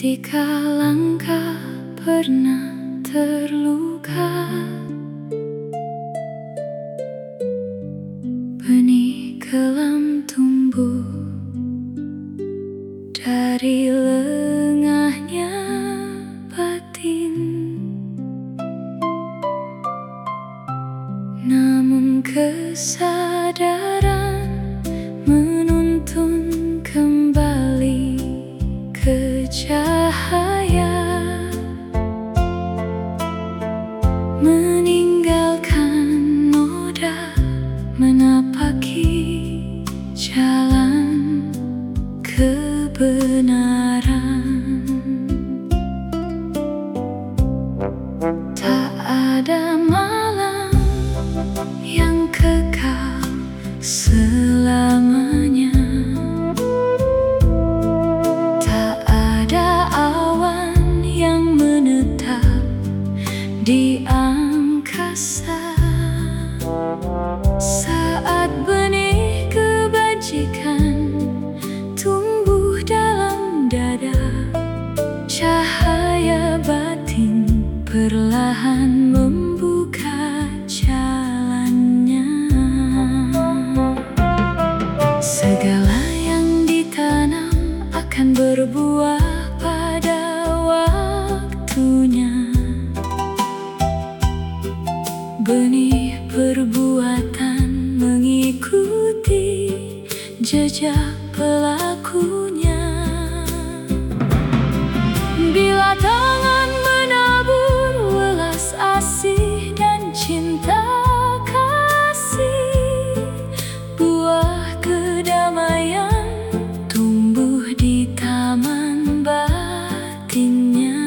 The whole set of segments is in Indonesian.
Ketika langkah pernah terluka, benih kelam tumbuh dari lengahnya batin. Namun kesadaran menuntun kembali ke cahaya, meninggalkan noda, menapaki jalan kebenaran. Tak ada malam yang kekal selamanya, tak ada awan yang menetap di angkasa. Saat benih kebajikan tumbuh dalam dada, cahaya batin perlahan membuka jalannya. Segala yang ditanam akan berbuah pada waktunya. Benih perbuatan mengikuti jejak pelakunya. Bila tangan menabur welas asih dan cinta kasih, buah kedamaian tumbuh di taman batinnya.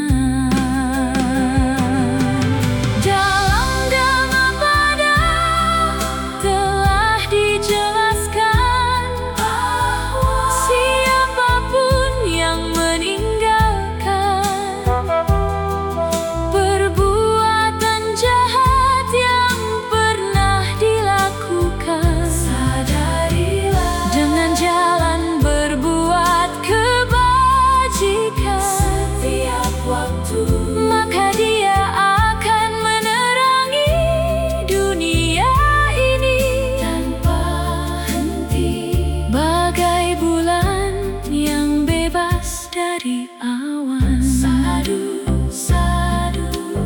Dalam Dhammapada telah dijelaskan bahwa siapapun yang meninggalkan perbuatan jahat yang pernah dilakukan, sadarilah dengan jalan berbuat kebajikan setiap waktu, maka dia akan menerangi dunia ini tanpa henti, bagai bulan yang bebas dari awan. Sadu, sadu.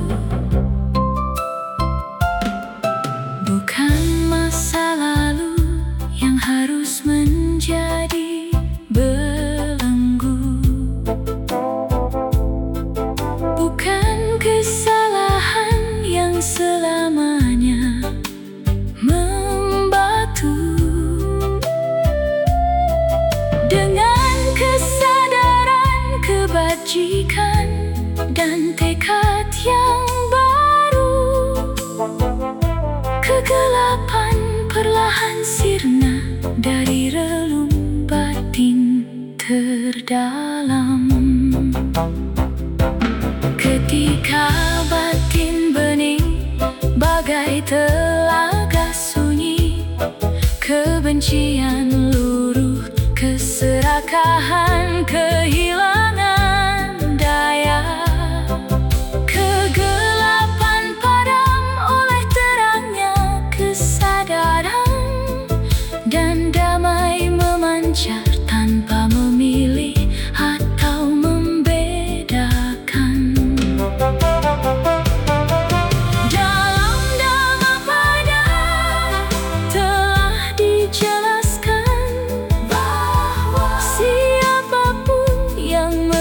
Bukan masa lalu yang harus menjadi belenggu, bukan kesalahan yang selamanya membatu. Dengan kesadaran kebajikan dan tekad yang baru, kegelapan perlahan sirna dari relung batin terdalam. Ketika batin bening bagai telaga sunyi, kebencian luruh, keserakahan kehilangan daya, kegelapan padam oleh terangnya kesadaran, dan damai memancar tanpa memilih atau membedakan. Dalam Dhammapada telah dijelaskan bahwa siapapun yang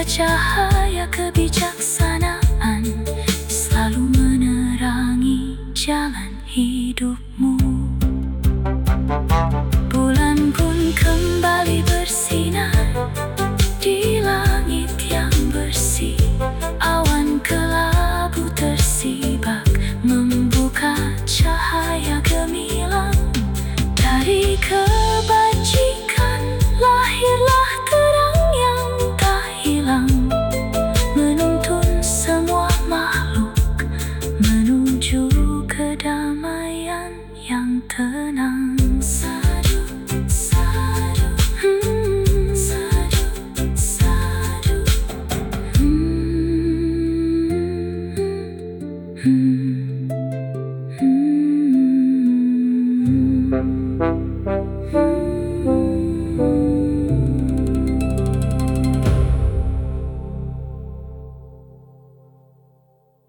cahaya kebijaksanaan.